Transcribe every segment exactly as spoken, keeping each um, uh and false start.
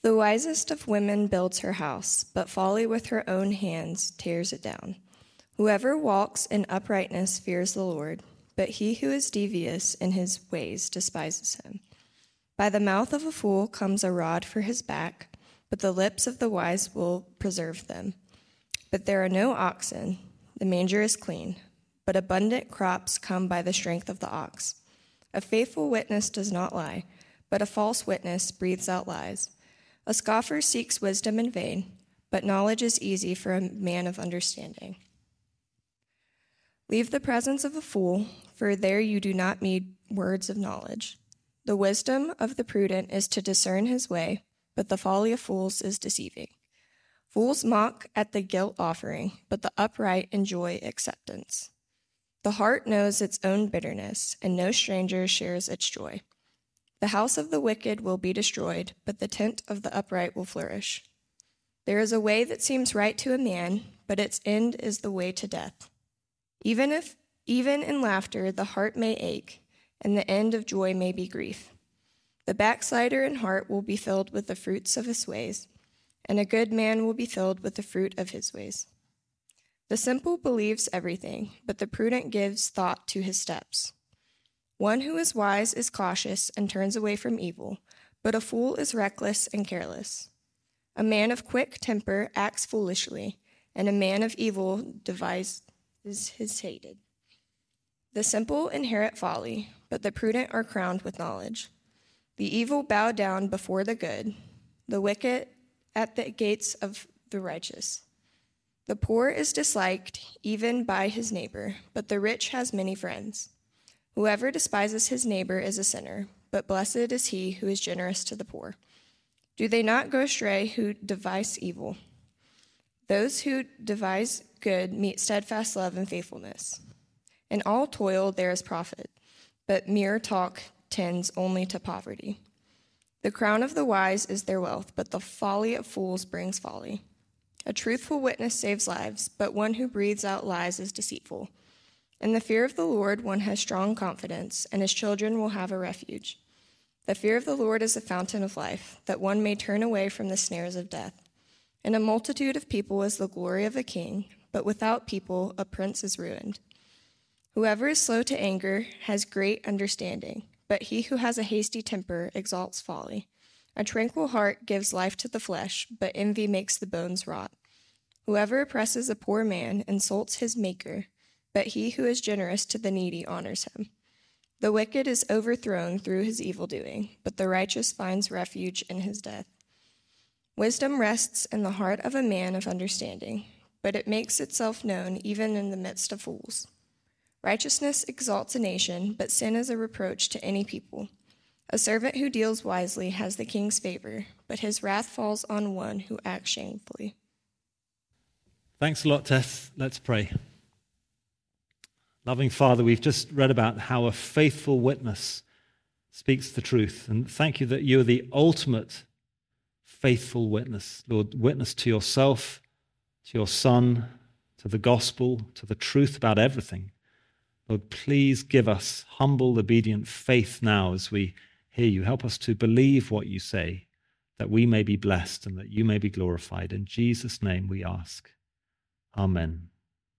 The wisest of women builds her house, but folly with her own hands tears it down. Whoever walks in uprightness fears the Lord, but he who is devious in his ways despises him. By the mouth of a fool comes a rod for his back, but the lips of the wise will preserve them. But there are no oxen, the manger is clean, but abundant crops come by the strength of the ox. A faithful witness does not lie, but a false witness breathes out lies. A scoffer seeks wisdom in vain, but knowledge is easy for a man of understanding. Leave the presence of a fool, for there you do not need words of knowledge. The wisdom of the prudent is to discern his way, but the folly of fools is deceiving. Fools mock at the guilt offering, but the upright enjoy acceptance. The heart knows its own bitterness, and no stranger shares its joy. The house of the wicked will be destroyed, but the tent of the upright will flourish. There is a way that seems right to a man, but its end is the way to death. Even if, even in laughter, the heart may ache, and the end of joy may be grief. The backslider in heart will be filled with the fruits of his ways, and a good man will be filled with the fruit of his ways. The simple believes everything, but the prudent gives thought to his steps. One who is wise is cautious and turns away from evil, but a fool is reckless and careless. A man of quick temper acts foolishly, and a man of evil devises his hated. The simple inherit folly, but the prudent are crowned with knowledge. The evil bow down before the good, the wicked at the gates of the righteous. The poor is disliked even by his neighbor, but the rich has many friends. Whoever despises his neighbor is a sinner, but blessed is he who is generous to the poor. Do they not go astray who devise evil? Those who devise good meet steadfast love and faithfulness. In all toil there is profit, but mere talk tends only to poverty. The crown of the wise is their wealth, but the folly of fools brings folly. A truthful witness saves lives, but one who breathes out lies is deceitful. In the fear of the Lord one has strong confidence, and his children will have a refuge. The fear of the Lord is a fountain of life, that one may turn away from the snares of death. In a multitude of people is the glory of a king, but without people a prince is ruined. Whoever is slow to anger has great understanding, but he who has a hasty temper exalts folly. A tranquil heart gives life to the flesh, but envy makes the bones rot. Whoever oppresses a poor man insults his maker, but he who is generous to the needy honors him. The wicked is overthrown through his evil doing, but the righteous finds refuge in his death. Wisdom rests in the heart of a man of understanding, but it makes itself known even in the midst of fools. Righteousness exalts a nation, but sin is a reproach to any people. A servant who deals wisely has the king's favor, but his wrath falls on one who acts shamefully. Thanks a lot, Tess. Let's pray. Loving Father, we've just read about how a faithful witness speaks the truth. And thank you that you are the ultimate faithful witness. Lord, witness to yourself, to your Son, to the gospel, to the truth about everything. Lord, please give us humble, obedient faith now as we hear you. Help us to believe what you say, that we may be blessed and that you may be glorified. In Jesus' name we ask. Amen.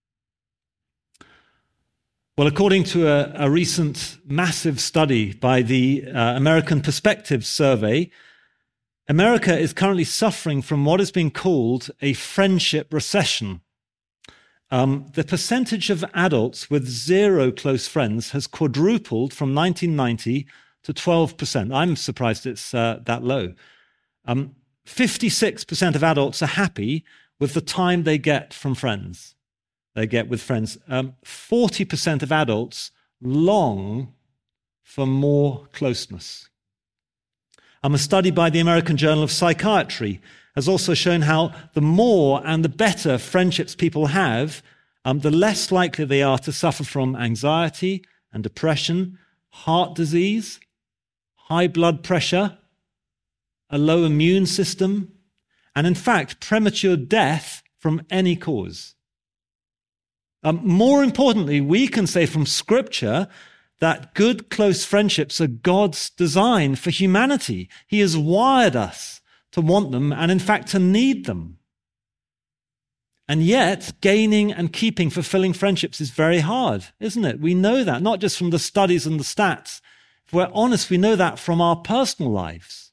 Well, according to a, a recent massive study by the uh, American Perspectives Survey, America is currently suffering from what is being called a friendship recession. Um, the percentage of adults with zero close friends has quadrupled from nineteen ninety to twelve percent. I'm surprised it's uh, that low. Um, fifty-six percent of adults are happy with the time they get from friends. They get with friends. Um, forty percent of adults long for more closeness. Um, a study by the American Journal of Psychiatry has also shown how the more and the better friendships people have, um, the less likely they are to suffer from anxiety and depression, heart disease, high blood pressure, a low immune system, and in fact, premature death from any cause. Um, more importantly, we can say from Scripture that good, close friendships are God's design for humanity. He has wired us to want them, and in fact to need them. And yet, gaining and keeping fulfilling friendships is very hard, isn't it? We know that, not just from the studies and the stats. If we're honest, we know that from our personal lives.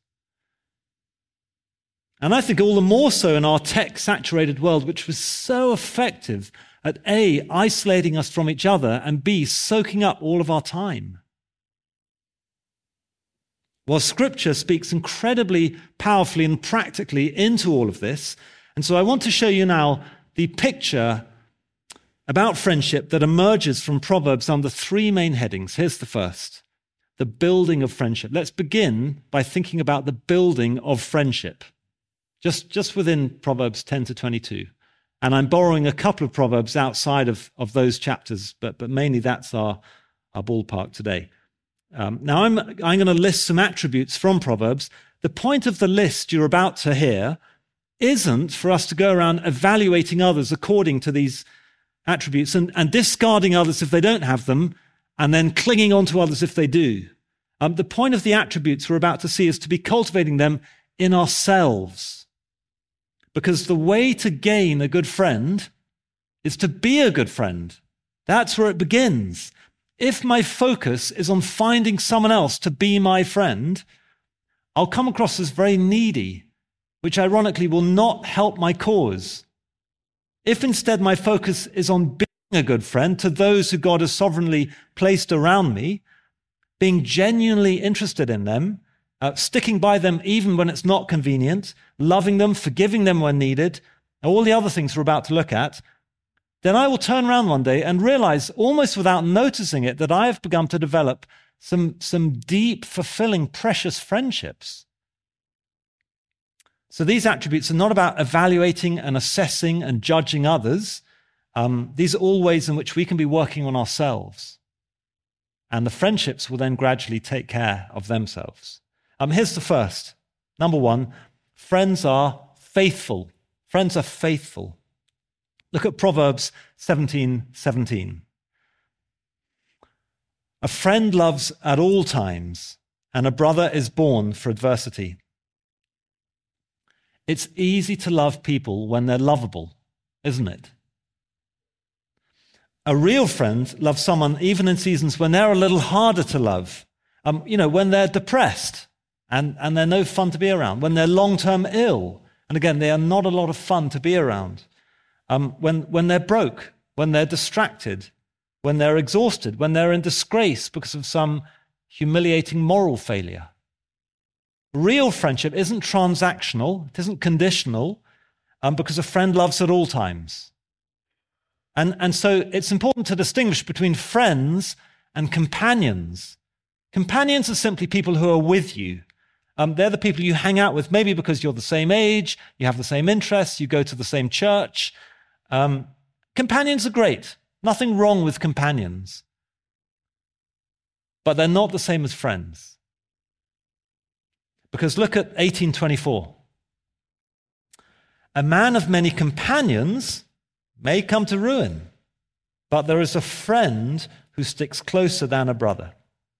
And I think all the more so in our tech-saturated world, which was so effective at A, isolating us from each other, and B, soaking up all of our time. Well, Scripture speaks incredibly powerfully and practically into all of this. And so I want to show you now the picture about friendship that emerges from Proverbs under three main headings. Here's the first, the building of friendship. Let's begin by thinking about the building of friendship, just, just within Proverbs ten to twenty-two. And I'm borrowing a couple of Proverbs outside of, of those chapters, but, but mainly that's our, our ballpark today. Um, now, I'm, I'm going to list some attributes from Proverbs. The point of the list you're about to hear isn't for us to go around evaluating others according to these attributes and, and discarding others if they don't have them, and then clinging on to others if they do. Um, the point of the attributes we're about to see is to be cultivating them in ourselves. Because the way to gain a good friend is to be a good friend. That's where it begins. If my focus is on finding someone else to be my friend, I'll come across as very needy, which ironically will not help my cause. If instead my focus is on being a good friend to those who God has sovereignly placed around me, being genuinely interested in them, uh, sticking by them even when it's not convenient, loving them, forgiving them when needed, all the other things we're about to look at, then I will turn around one day and realize, almost without noticing it, that I have begun to develop some, some deep, fulfilling, precious friendships. So these attributes are not about evaluating and assessing and judging others. Um, these are all ways in which we can be working on ourselves. And the friendships will then gradually take care of themselves. Um, here's the first. Number one, friends are faithful. Friends are faithful. Look at Proverbs seventeen seventeen. A friend loves at all times, and a brother is born for adversity. It's easy to love people when they're lovable, isn't it? A real friend loves someone even in seasons when they're a little harder to love. Um, you know, when they're depressed and, and they're no fun to be around, when they're long-term ill, and again, they are not a lot of fun to be around. Um, when, when they're broke, when they're distracted, when they're exhausted, when they're in disgrace because of some humiliating moral failure. Real friendship isn't transactional, it isn't conditional, um, because a friend loves at all times. And, and so it's important to distinguish between friends and companions. Companions are simply people who are with you. Um, they're the people you hang out with, maybe because you're the same age, you have the same interests, you go to the same church. Um, companions are great. Nothing wrong with companions. But they're not the same as friends. Because look at eighteen twenty-four. A man of many companions may come to ruin, but there is a friend who sticks closer than a brother.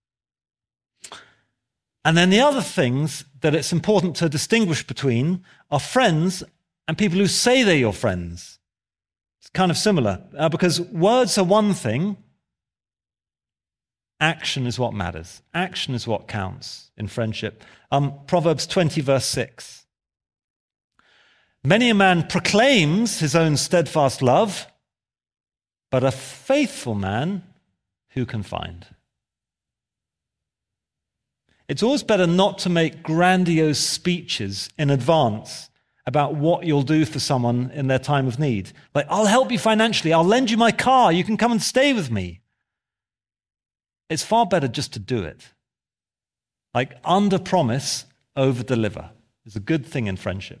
And then the other things that it's important to distinguish between are friends and people who say they're your friends. It's kind of similar, uh, because words are one thing, action is what matters. Action is what counts in friendship. Um, Proverbs twenty, verse six. Many a man proclaims his own steadfast love, but a faithful man who can find? It's always better not to make grandiose speeches in advance about what you'll do for someone in their time of need. Like, I'll help you financially, I'll lend you my car, you can come and stay with me. It's far better just to do it. Like, under promise, over deliver is a good thing in friendship.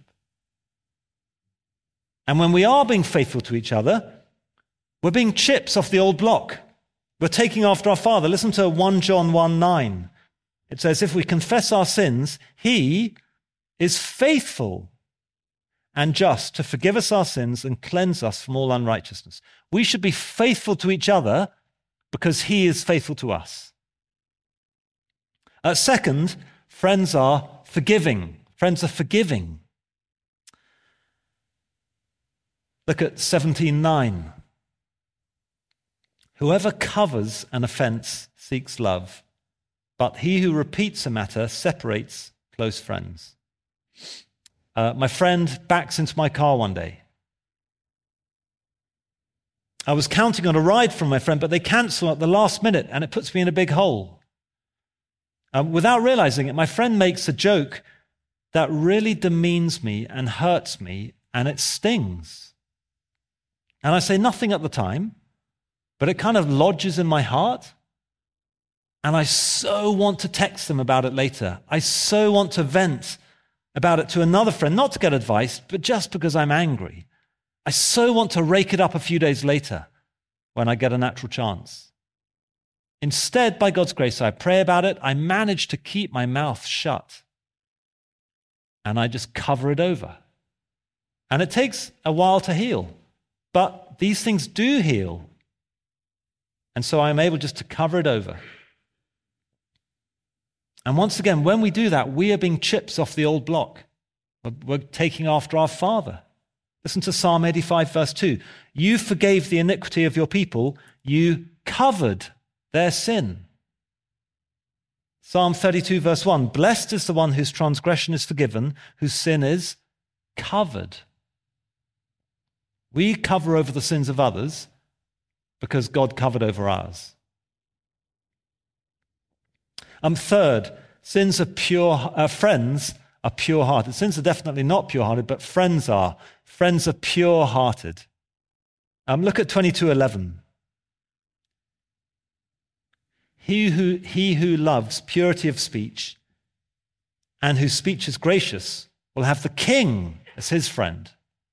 And when we are being faithful to each other, we're being chips off the old block. We're taking after our Father. Listen to First John one nine. It says, if we confess our sins, he is faithful and just to forgive us our sins and cleanse us from all unrighteousness. We should be faithful to each other because he is faithful to us. Uh, second, friends are forgiving. Friends are forgiving. Look at seventeen nine. Whoever covers an offense seeks love, but he who repeats a matter separates close friends. Uh, my friend backs into my car one day. I was counting on a ride from my friend, but they cancel at the last minute, and it puts me in a big hole. Um, without realizing it, my friend makes a joke that really demeans me and hurts me, and it stings. And I say nothing at the time, but it kind of lodges in my heart. And I so want to text them about it later. I so want to vent about it to another friend, not to get advice, but just because I'm angry. I so want to rake it up a few days later when I get a natural chance. Instead, by God's grace, I pray about it. I manage to keep my mouth shut. And I just cover it over. And it takes a while to heal. But these things do heal. And so I'm able just to cover it over. And once again, when we do that, we are being chips off the old block. We're taking after our Father. Listen to Psalm eighty-five, verse two. You forgave the iniquity of your people. You covered their sin. Psalm thirty-two, verse one. Blessed is the one whose transgression is forgiven, whose sin is covered. We cover over the sins of others because God covered over ours. Um, third, sins are pure, uh, friends are pure-hearted. Sins are definitely not pure-hearted, but friends are. Friends are pure-hearted. Um, look at twenty-two eleven. He who, he who loves purity of speech and whose speech is gracious will have the king as his friend.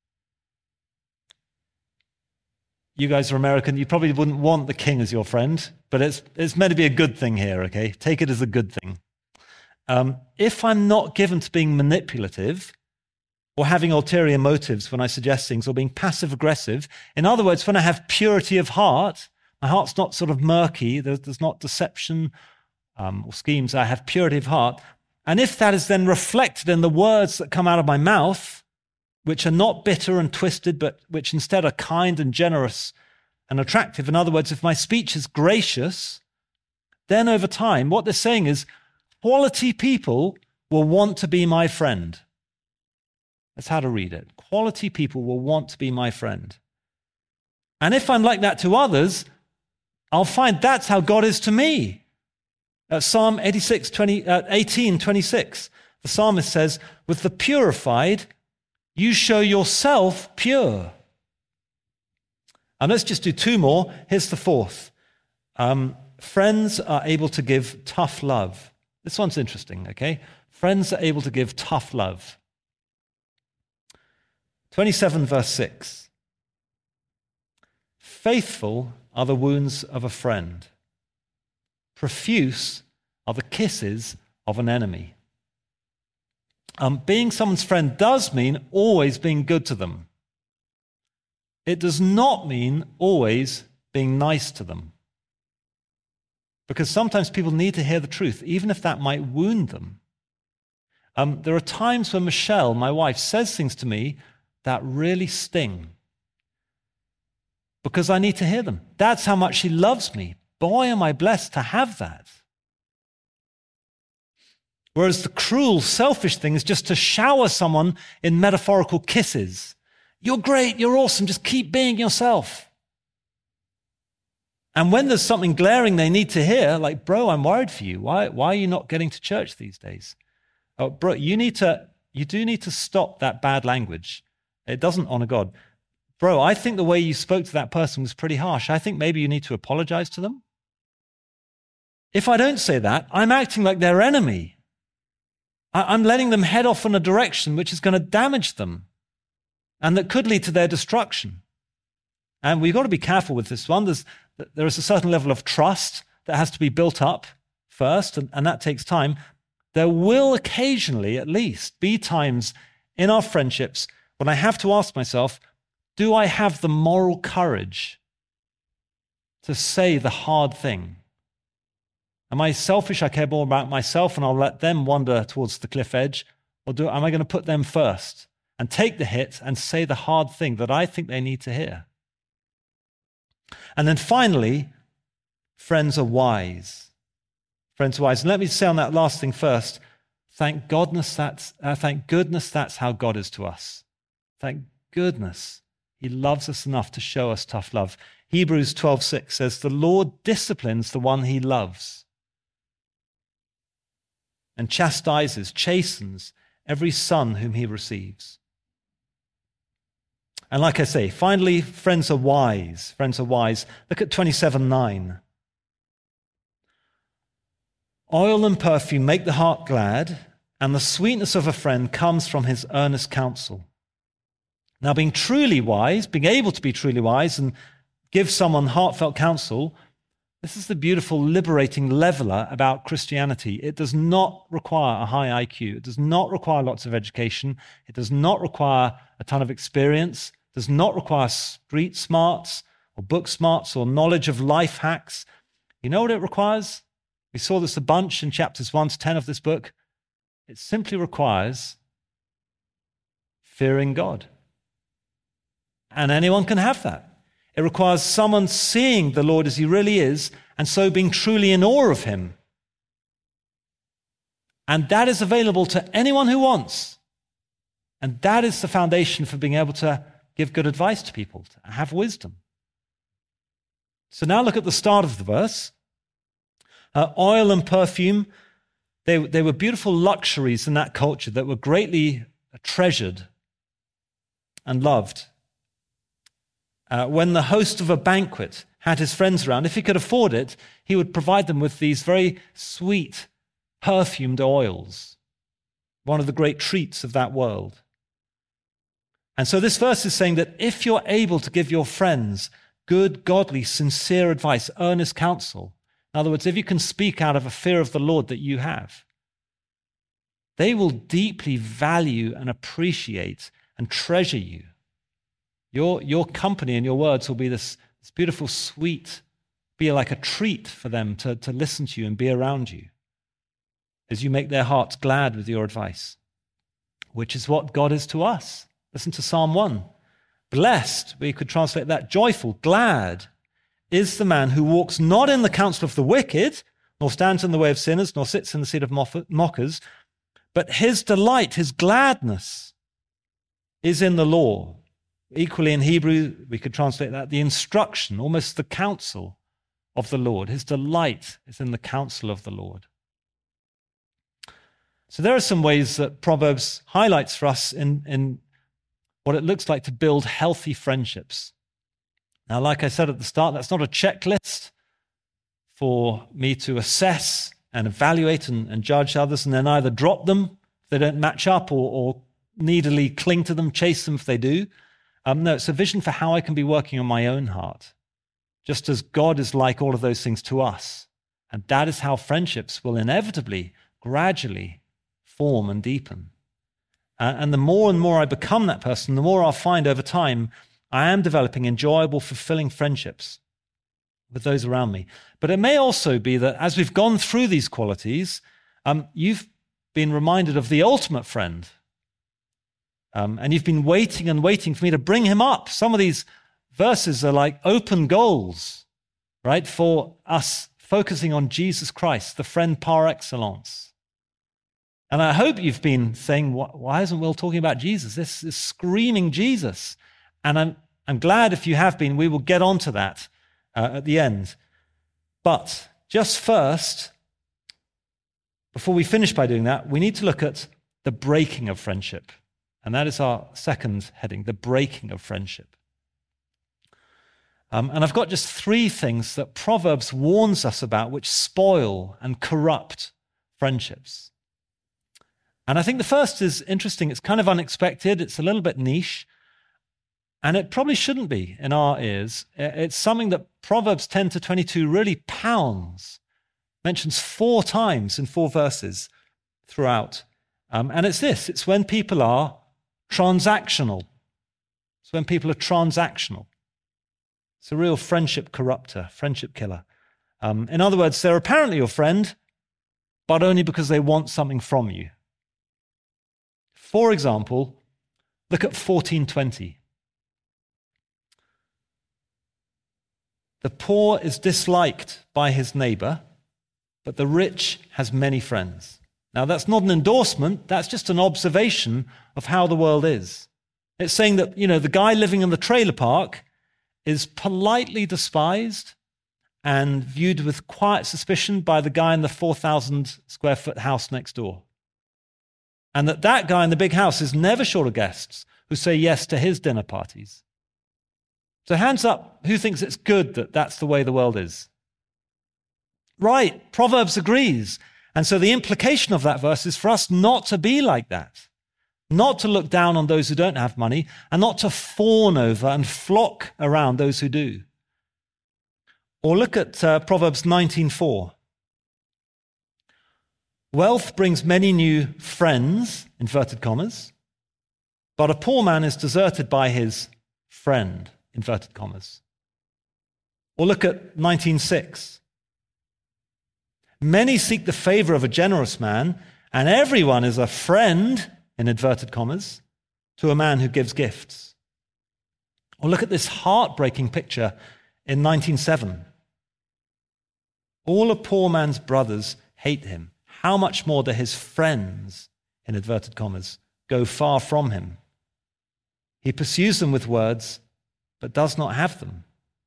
You guys are American. You probably wouldn't want the king as your friend, but it's, it's meant to be a good thing here, okay? Take it as a good thing. Um, if I'm not given to being manipulative or having ulterior motives when I suggest things or being passive-aggressive, in other words, when I have purity of heart, my heart's not sort of murky, there's, there's not deception um, or schemes, I have purity of heart, and if that is then reflected in the words that come out of my mouth, which are not bitter and twisted, but which instead are kind and generous and attractive. In other words, if my speech is gracious, then over time, what they're saying is, quality people will want to be my friend. That's how to read it. Quality people will want to be my friend. And if I'm like that to others, I'll find that's how God is to me. Uh, Psalm eighty-six, twenty, uh, eighteen, twenty-six, the psalmist says, with the purified, you show yourself pure. And let's just do two more. Here's the fourth. Um, friends are able to give tough love. This one's interesting, okay? Friends are able to give tough love. twenty-seven, verse six. Faithful are the wounds of a friend. Profuse are the kisses of an enemy. Um, being someone's friend does mean always being good to them. It does not mean always being nice to them. Because sometimes people need to hear the truth, even if that might wound them. Um, there are times when Michelle, my wife, says things to me that really sting. Because I need to hear them. That's how much she loves me. Boy, am I blessed to have that. Whereas the cruel, selfish thing is just to shower someone in metaphorical kisses. You're great, you're awesome, just keep being yourself. And when there's something glaring they need to hear, like, bro, I'm worried for you. Why, why are you not getting to church these days? Oh, bro, you need to, you do need to stop that bad language. It doesn't honor God. Bro, I think the way you spoke to that person was pretty harsh. I think maybe you need to apologize to them. If I don't say that, I'm acting like their enemy. I'm letting them head off in a direction which is going to damage them and that could lead to their destruction. And we've got to be careful with this one. There's, there is a certain level of trust that has to be built up first, and, and that takes time. There will occasionally, at least, be times in our friendships when I have to ask myself, do I have the moral courage to say the hard thing? Am I selfish? I care more about myself and I'll let them wander towards the cliff edge. Or do, am I going to put them first and take the hit and say the hard thing that I think they need to hear? And then finally, friends are wise. Friends are wise. And let me say on that last thing first, thank goodness that's, uh, thank goodness that's how God is to us. Thank goodness he loves us enough to show us tough love. Hebrews twelve six says, the Lord disciplines the one he loves and chastises, chastens every son whom he receives. And like I say, finally, friends are wise. Friends are wise. Look at twenty-seven nine. Oil and perfume make the heart glad, and the sweetness of a friend comes from his earnest counsel. Now, being truly wise, being able to be truly wise and give someone heartfelt counsel, this is the beautiful, liberating leveler about Christianity. It does not require a high I Q. It does not require lots of education. It does not require a ton of experience. It does not require street smarts or book smarts or knowledge of life hacks. You know what it requires? We saw this a bunch in chapters one to ten of this book. It simply requires fearing God. And anyone can have that. It requires someone seeing the Lord as he really is, and so being truly in awe of him. And that is available to anyone who wants. And that is the foundation for being able to give good advice to people, to have wisdom. So now look at the start of the verse. Uh, oil and perfume, they, they were beautiful luxuries in that culture that were greatly treasured and loved. Uh, when the host of a banquet had his friends around, if he could afford it, he would provide them with these very sweet, perfumed oils, one of the great treats of that world. And so this verse is saying that if you're able to give your friends good, godly, sincere advice, earnest counsel, in other words, if you can speak out of a fear of the Lord that you have, they will deeply value and appreciate and treasure you. Your, your company and your words will be this, this beautiful, sweet, be like a treat for them to, to listen to you and be around you as you make their hearts glad with your advice, which is what God is to us. Listen to Psalm one. Blessed, we could translate that, joyful, glad, is the man who walks not in the counsel of the wicked, nor stands in the way of sinners, nor sits in the seat of mockers, but his delight, his gladness is in the law. Equally in Hebrew, we could translate that, the instruction, almost the counsel of the Lord. His delight is in the counsel of the Lord. So there are some ways that Proverbs highlights for us in, in what it looks like to build healthy friendships. Now, like I said at the start, that's not a checklist for me to assess and evaluate and, and judge others and then either drop them if they don't match up or, or needily cling to them, chase them if they do. Um, no, it's a vision for how I can be working on my own heart, just as God is like all of those things to us. And that is how friendships will inevitably, gradually form and deepen. Uh, and the more and more I become that person, the more I'll find over time I am developing enjoyable, fulfilling friendships with those around me. But it may also be that as we've gone through these qualities, um, you've been reminded of the ultimate friend. Um, and you've been waiting and waiting for me to bring him up. Some of these verses are like open goals, right, for us focusing on Jesus Christ, the friend par excellence. And I hope you've been saying, why isn't Will talking about Jesus? This is screaming Jesus. And I'm, I'm glad if you have been, we will get onto that uh, at the end. But just first, before we finish by doing that, we need to look at the breaking of friendship. And that is our second heading, the breaking of friendship. Um, and I've got just three things that Proverbs warns us about which spoil and corrupt friendships. And I think the first is interesting. It's kind of unexpected. It's a little bit niche. And it probably shouldn't be in our ears. It's something that Proverbs ten to twenty-two really pounds, mentions four times in four verses throughout. Um, and it's this. It's when people are transactional. It's when people are transactional. It's a real friendship corrupter, friendship killer. Um, in other words, they're apparently your friend, but only because they want something from you. For example, look at fourteen twenty. The poor is disliked by his neighbor, but the rich has many friends. Now, that's not an endorsement. That's just an observation of how the world is. It's saying that, you know, the guy living in the trailer park is politely despised and viewed with quiet suspicion by the guy in the four thousand square foot house next door. And that that guy in the big house is never short of guests who say yes to his dinner parties. So hands up, who thinks it's good that that's the way the world is? Right, Proverbs agrees. And so the implication of that verse is for us not to be like that, not to look down on those who don't have money, and not to fawn over and flock around those who do. Or look at uh, Proverbs nineteen four. Wealth brings many new friends, inverted commas, but a poor man is deserted by his friend, inverted commas. Or look at nineteen six. Many seek the favor of a generous man, and everyone is a friend, in inverted commas, to a man who gives gifts. Or look at this heartbreaking picture in nineteen seven. All a poor man's brothers hate him. How much more do his friends, in inverted commas, go far from him? He pursues them with words, but does not have them.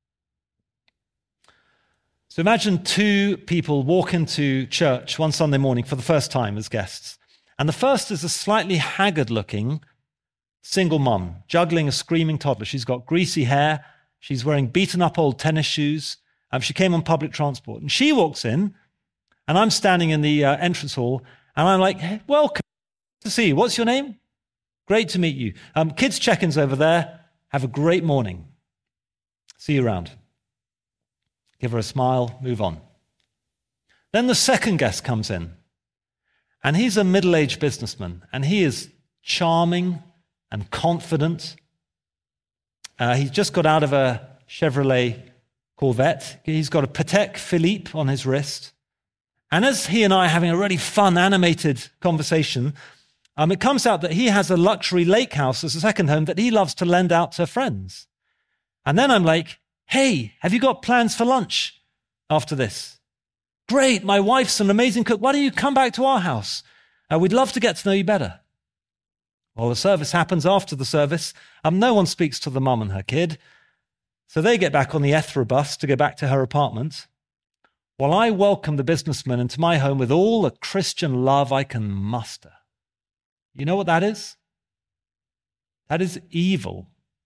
So imagine two people walk into church one Sunday morning for the first time as guests. And the first is a slightly haggard-looking single mum, juggling a screaming toddler. She's got greasy hair. She's wearing beaten-up old tennis shoes. Um, she came on public transport. And she walks in, and I'm standing in the uh, entrance hall, and I'm like, hey, welcome to see you. What's your name? Great to meet you. Um, kids' check-ins over there. Have a great morning. See you around. Give her a smile, move on. Then the second guest comes in, and he's a middle-aged businessman, and he is charming and confident. Uh, he's just got out of a Chevrolet Corvette. He's got a Patek Philippe on his wrist. And as he and I are having a really fun, animated conversation, um, it comes out that he has a luxury lake house as a second home that he loves to lend out to friends. And then I'm like, hey, have you got plans for lunch after this? Great, my wife's an amazing cook. Why don't you come back to our house? Uh, we'd love to get to know you better. Well, the service happens after the service. Um, no one speaks to the mum and her kid. So they get back on the Ethra bus to go back to her apartment, while I welcome the businessman into my home with all the Christian love I can muster. You know what that is? That is evil.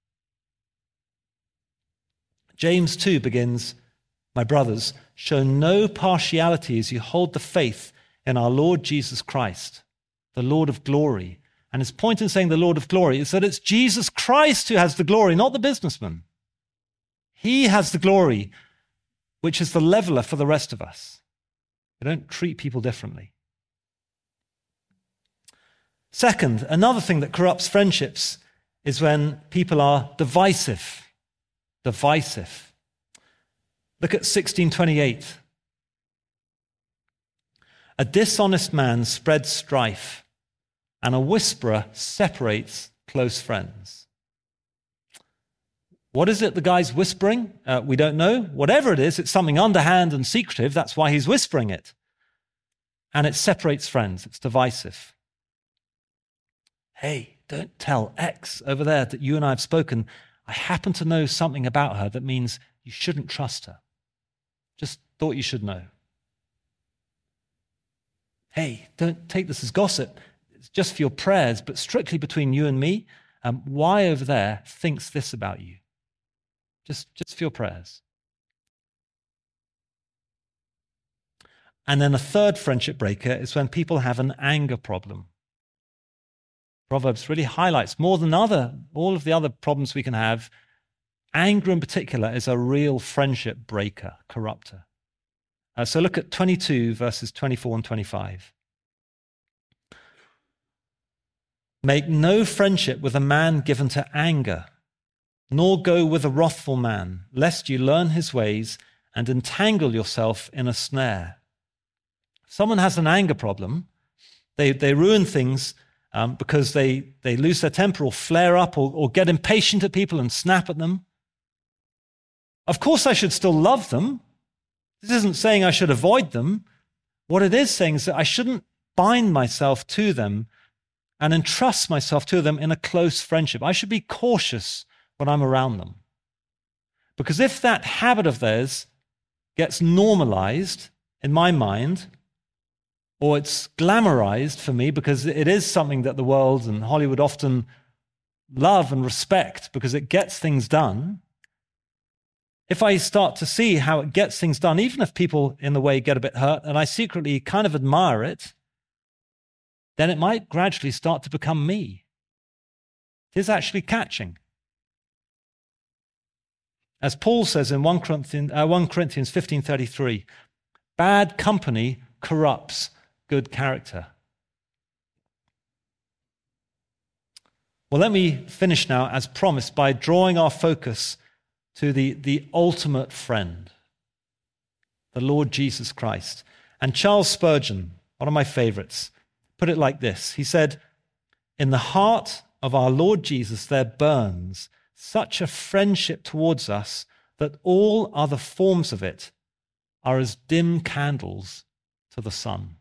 James two begins, my brothers, show no partiality as you hold the faith in our Lord Jesus Christ, the Lord of glory. And his point in saying the Lord of glory is that it's Jesus Christ who has the glory, not the businessman. He has the glory, which is the leveler for the rest of us. We don't treat people differently. Second, another thing that corrupts friendships is when people are divisive. Divisive. Look at sixteen twenty-eight. A dishonest man spreads strife, and a whisperer separates close friends. What is it the guy's whispering? Uh, we don't know. Whatever it is, it's something underhand and secretive. That's why he's whispering it. And it separates friends. It's divisive. Hey, don't tell X over there that you and I have spoken. I happen to know something about her that means you shouldn't trust her. Just thought you should know. Hey, don't take this as gossip. It's just for your prayers, but strictly between you and me. Um, Y over there thinks this about you. Just, just for your prayers. And then a third friendship breaker is when people have an anger problem. Proverbs really highlights more than other, all of the other problems we can have. Anger in particular is a real friendship breaker, corrupter. Uh, so look at twenty-two, verses twenty-four and twenty-five. Make no friendship with a man given to anger, nor go with a wrathful man, lest you learn his ways and entangle yourself in a snare. If someone has an anger problem, they, they ruin things um, because they, they lose their temper or flare up or, or get impatient at people and snap at them. Of course, I should still love them. This isn't saying I should avoid them. What it is saying is that I shouldn't bind myself to them and entrust myself to them in a close friendship. I should be cautious when I'm around them. Because if that habit of theirs gets normalized in my mind, or it's glamorized for me because it is something that the world and Hollywood often love and respect because it gets things done, if I start to see how it gets things done, even if people in the way get a bit hurt, and I secretly kind of admire it, then it might gradually start to become me. It is actually catching. As Paul says in First Corinthians, uh, First Corinthians fifteen thirty-three, bad company corrupts good character. Well, let me finish now, as promised, by drawing our focus to the, the ultimate friend, the Lord Jesus Christ. And Charles Spurgeon, one of my favorites, put it like this. He said, "In the heart of our Lord Jesus there burns such a friendship towards us that all other forms of it are as dim candles to the sun."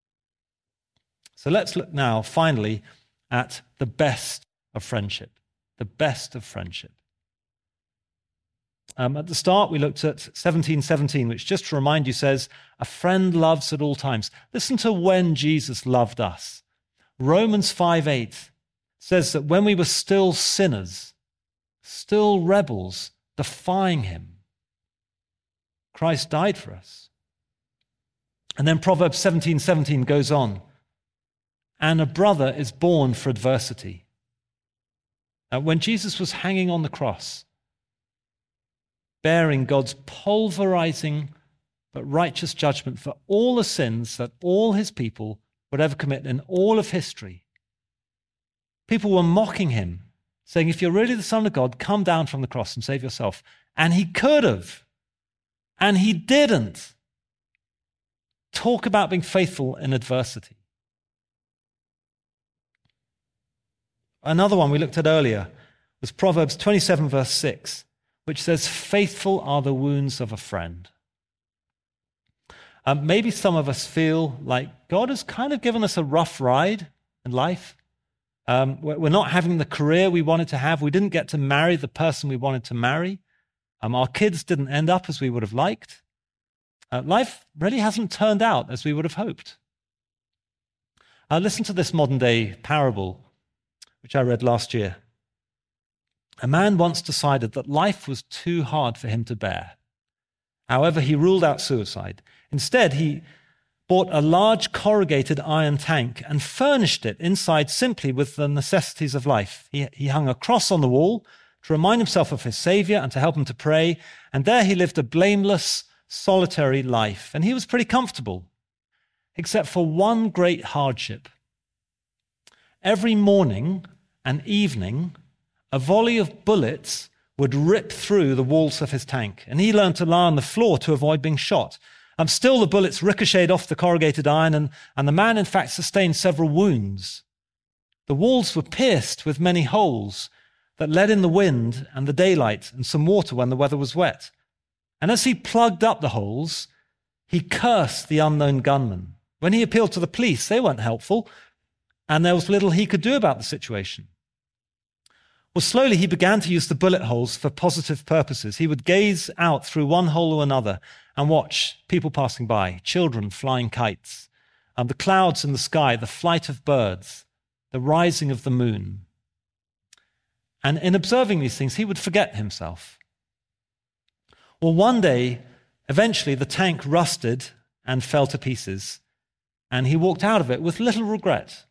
So let's look now, finally, at the best of friendship, the best of friendship. Um, at the start, we looked at seventeen seventeen, which, just to remind you, says, "A friend loves at all times." Listen to when Jesus loved us. Romans five eight says that when we were still sinners, still rebels, defying him, Christ died for us. And then Proverbs seventeen seventeen goes on, "And a brother is born for adversity." Uh, when Jesus was hanging on the cross, bearing God's pulverizing but righteous judgment for all the sins that all his people would ever commit in all of history, people were mocking him, saying, "If you're really the Son of God, come down from the cross and save yourself." And he could have, and he didn't. Talk about being faithful in adversity. Another one we looked at earlier was Proverbs twenty-seven, verse six, which says, "Faithful are the wounds of a friend." Um, maybe some of us feel like God has kind of given us a rough ride in life. Um, we're not having the career we wanted to have. We didn't get to marry the person we wanted to marry. Um, our kids didn't end up as we would have liked. Uh, life really hasn't turned out as we would have hoped. Uh, listen to this modern-day parable, which I read last year. A man once decided that life was too hard for him to bear. However, he ruled out suicide. Instead, he bought a large corrugated iron tank and furnished it inside simply with the necessities of life. He, he hung a cross on the wall to remind himself of his Savior and to help him to pray, and there he lived a blameless, solitary life. And he was pretty comfortable, except for one great hardship. Every morning and evening, a volley of bullets would rip through the walls of his tank, and he learned to lie on the floor to avoid being shot. Um, still, the bullets ricocheted off the corrugated iron, and, and the man, in fact, sustained several wounds. The walls were pierced with many holes that let in the wind and the daylight and some water when the weather was wet. And as he plugged up the holes, he cursed the unknown gunman. When he appealed to the police, they weren't helpful, and there was little he could do about the situation. Well, slowly he began to use the bullet holes for positive purposes. He would gaze out through one hole or another and watch people passing by, children flying kites, and the clouds in the sky, the flight of birds, the rising of the moon. And in observing these things, he would forget himself. Well, one day, eventually the tank rusted and fell to pieces, and he walked out of it with little regret.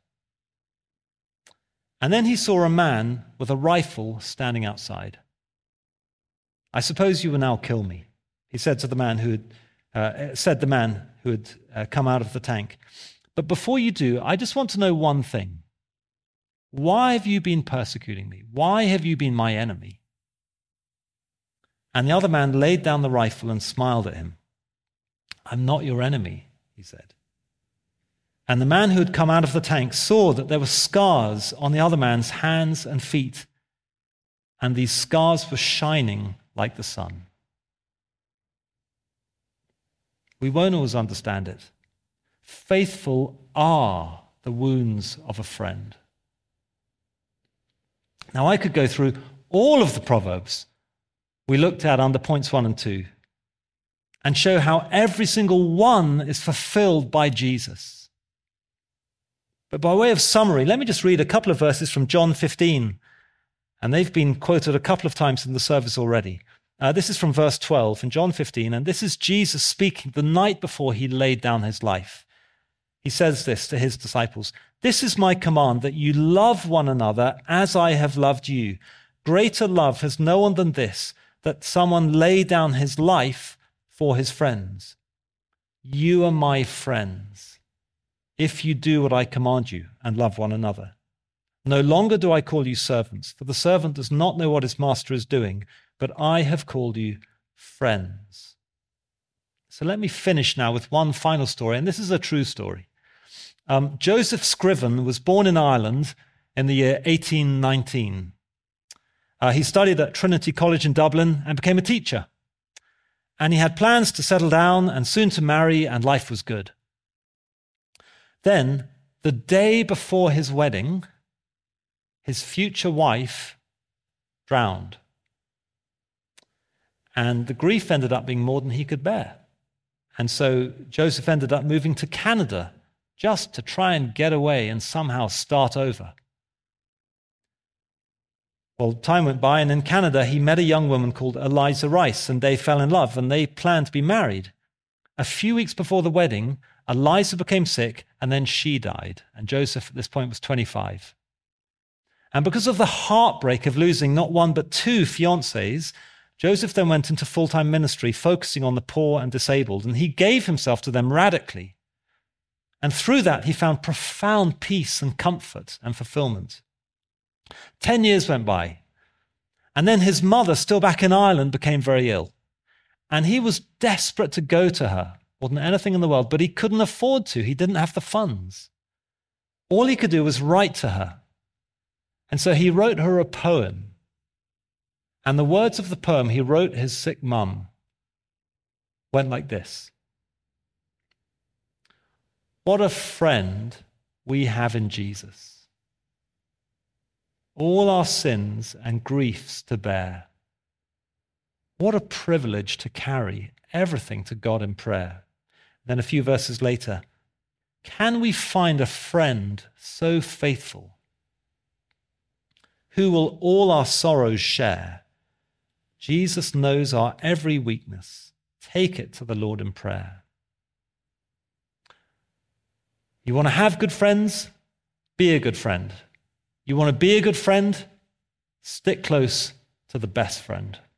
And then he saw a man with a rifle standing outside. "I suppose you will now kill me," he said to the man who had, uh, said the man who had uh, come out of the tank. "But before you do, I just want to know one thing. Why have you been persecuting me? Why have you been my enemy?" And the other man laid down the rifle and smiled at him. "I'm not your enemy," he said. And the man who had come out of the tank saw that there were scars on the other man's hands and feet, and these scars were shining like the sun. We won't always understand it. Faithful are the wounds of a friend. Now, I could go through all of the Proverbs we looked at under points one and two and show how every single one is fulfilled by Jesus. But by way of summary, let me just read a couple of verses from John fifteen, and they've been quoted a couple of times in the service already. Uh, this is from verse twelve in John fifteen, and this is Jesus speaking the night before he laid down his life. He says this to his disciples, "This is my command, that you love one another as I have loved you. Greater love has no one than this, that someone lay down his life for his friends. You are my friends, if you do what I command you and love one another. No longer do I call you servants, for the servant does not know what his master is doing, but I have called you friends." So let me finish now with one final story, and this is a true story. Um, Joseph Scriven was born in Ireland in the year eighteen nineteen. Uh, he studied at Trinity College in Dublin and became a teacher. And he had plans to settle down and soon to marry, and life was good. Then, the day before his wedding, his future wife drowned. And the grief ended up being more than he could bear. And so Joseph ended up moving to Canada just to try and get away and somehow start over. Well, time went by, and in Canada, he met a young woman called Eliza Rice, and they fell in love, and they planned to be married. A few weeks before the wedding, Eliza became sick, and then she died, and Joseph at this point was twenty-five. And because of the heartbreak of losing not one but two fiancés, Joseph then went into full-time ministry, focusing on the poor and disabled, and he gave himself to them radically. And through that, he found profound peace and comfort and fulfillment. Ten years went by, and then his mother, still back in Ireland, became very ill. And he was desperate to go to her, more than anything in the world, but he couldn't afford to. He didn't have the funds. All he could do was write to her. And so he wrote her a poem. And the words of the poem he wrote his sick mum went like this: "What a friend we have in Jesus. All our sins and griefs to bear. What a privilege to carry everything to God in prayer." Then a few verses later, "Can we find a friend so faithful, who will all our sorrows share? Jesus knows our every weakness. Take it to the Lord in prayer." You want to have good friends? Be a good friend. You want to be a good friend? Stick close to the best friend.